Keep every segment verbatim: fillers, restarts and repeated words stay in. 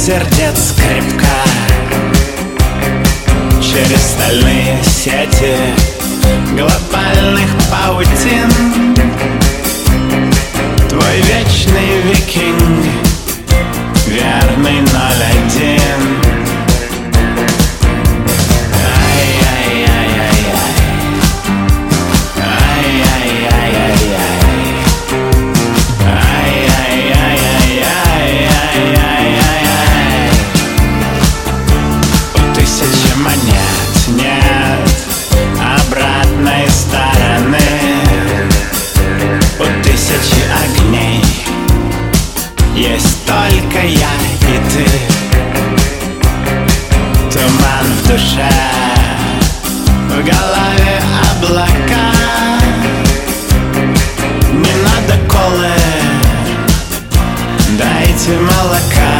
сердец скрипка через стальные сети глобальных паутин. Твой вечный викинг, верный ноль один. Есть только я и ты, туман в душе, в голове облака. Не надо колы, дайте молока.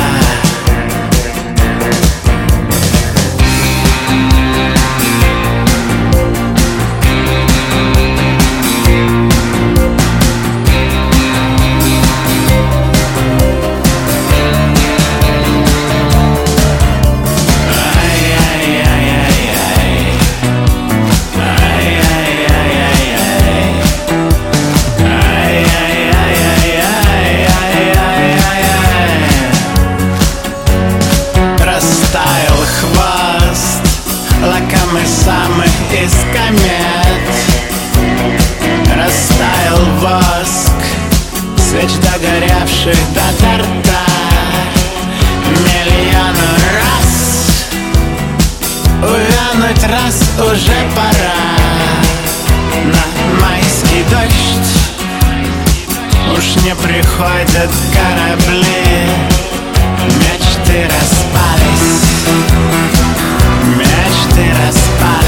Лакомый самый из комет, растаял воск свеч догоревших до торта. Миллиону раз увянуть раз уже пора. На майский дождь уж не приходят корабли. Мечты распались, мечты распались.